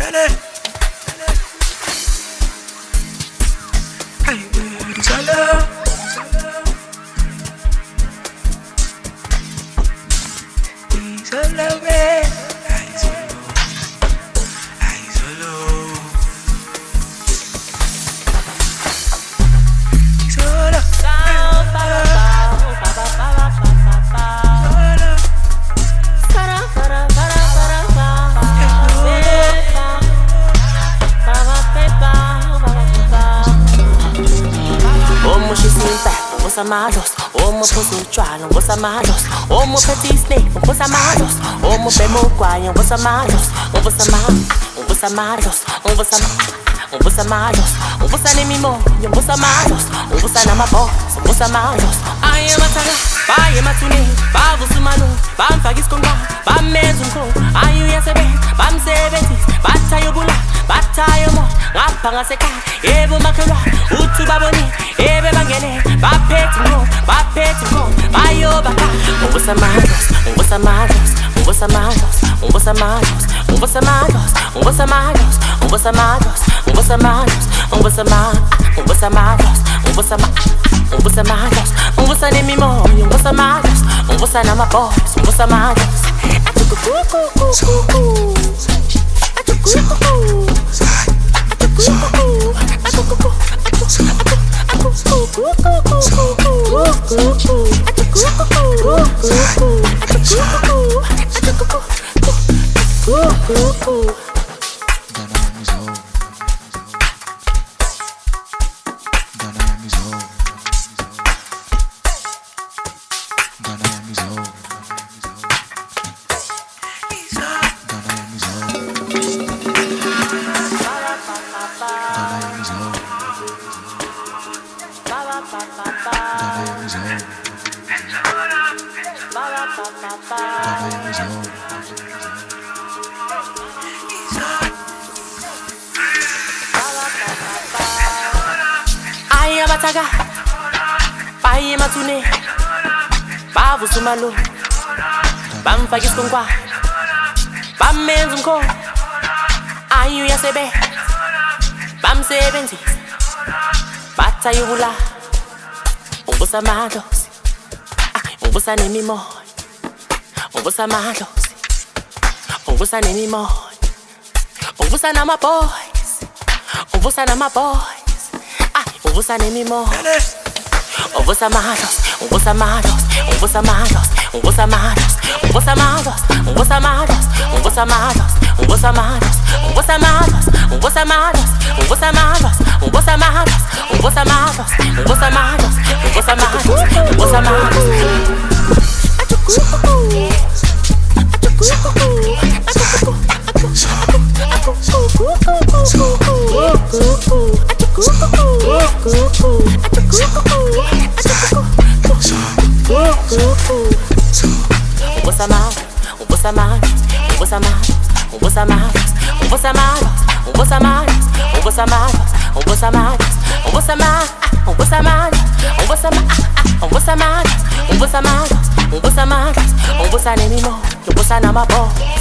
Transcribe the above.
Malos, omo pussy trial, what's a malos? Omo petty snake, what's a malos? Omo bemo guay, what's a malos? What's a malos? What's a malos? What's a malos? What's a nimimo? What's a malos? What's a namabo? What's a malos? I am a tala, I am a tuni, Babu Sumano, Bam Fagis Conga, Bam Mezunko, I you yesterday, Bam 70s, Batayobula, Batayamo, Rapangaseka, Evo Makara, Utu Baboni, Ebe Bangene, Bapetingo, Bayobaka, what's a malos? What's a malos? What's a malos? What's a malos? What's a malos? What's a malos? What's a malos? What's a malos? What's a malos? What's a malos? What's a malos? What's a nimimo? What's a malos? What's a nama boys? What's a malos? Bataga, Baye Matune, Babu Sumalo, Bam Fagis Conga, Bam Menzunko, Ayu Yasebe, Bam 70s, Batayubula, Umbusa Malos, Umbusa Nemimo, Umbusa Malos, Umbusa Nemimo, Umbusa Nama Boys, Umbusa Nama Boys. What's a name more? What's a malos? What's a malos? What's a malos? What's a malos? What's a malos? What's a malos? What's a malos? What's a malos? What's a malos? What's a malos? What's a malos? What's a malos? What's a malos? What's a malos? What's a malos? What's a What's a name more? What's a nama boy?